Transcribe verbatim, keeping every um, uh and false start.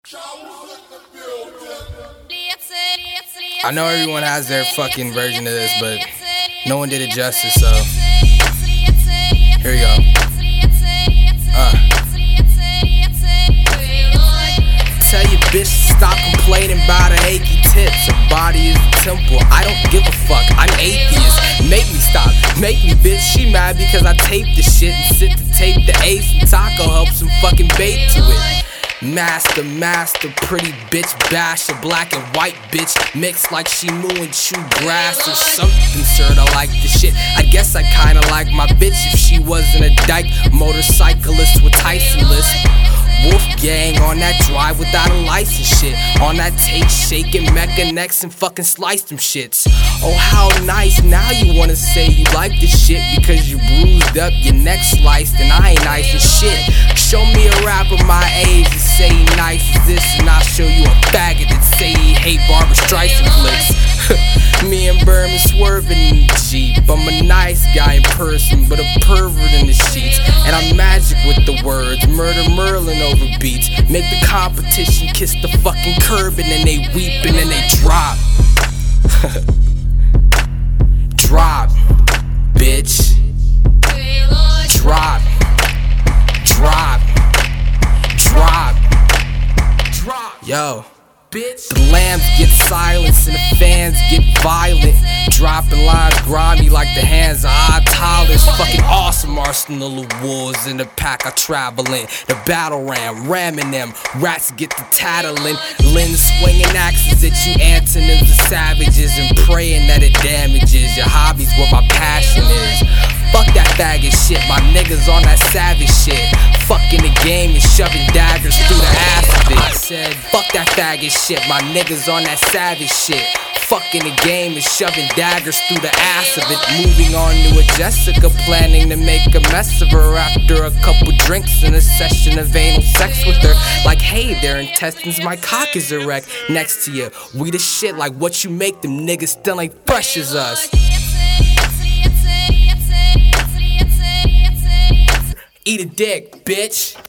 I know everyone has their fucking version of this, but no one did it justice, so here we go. Uh. Tell your bitch to stop complaining about her achy tits. Her body is a temple, I don't give a fuck, I'm atheist. Make me stop, make me bitch. She mad because I taped the shit and sit to tape the ace, and Taco helps some fucking bait to it. Master, master, pretty bitch, bash a black and white bitch, mixed like she mooing chew grass or something. Sorta like the shit. I guess I kinda like my bitch if she wasn't a dyke motorcyclist with Tyson list. Wolfgang on that drive without a license shit. On that tape shaking mecha necks and fucking slice them shits. Oh how nice, now you wanna say you like this shit because you bruised up, your neck sliced, and I ain't nice as shit. Show me a rapper my age and say he nice as this, and I'll show you a faggot that say he hate Barbra Streisand flicks. Me and Berman swerving in the Jeep. I'm a nice guy in person, but a pervert in the sheets. And I'm magic with the words, murder Merlin over beats. Make the competition kiss the fucking curb, and then they weep and then they drop. Drop, bitch. Drop. Drop. Drop. Drop. Yo. Bitch. The lambs get silenced and the fans get violent. Dropping lines grimy like the hands of odd toddlers. Fucking awesome arsenal of wolves in the pack I travel in. The battle ram, ramming them, rats get the tattling. Limbs swinging axes at you, antonyms of savages, and praying that it damages your hobbies where my passion is. Fuck that faggot shit, my niggas on that savage shit. Fucking the game and shoving daggers through the ass of it. I said, fuck that faggot shit, my niggas on that savage shit. Fucking the game and shoving daggers through the ass of it. Moving on to a Jessica, planning to make a mess of her after a couple drinks and a session of anal sex with her. Like, hey, their intestines, my cock is erect next to you. We the shit, like what you make them niggas still ain't fresh as us. Eat a dick, bitch.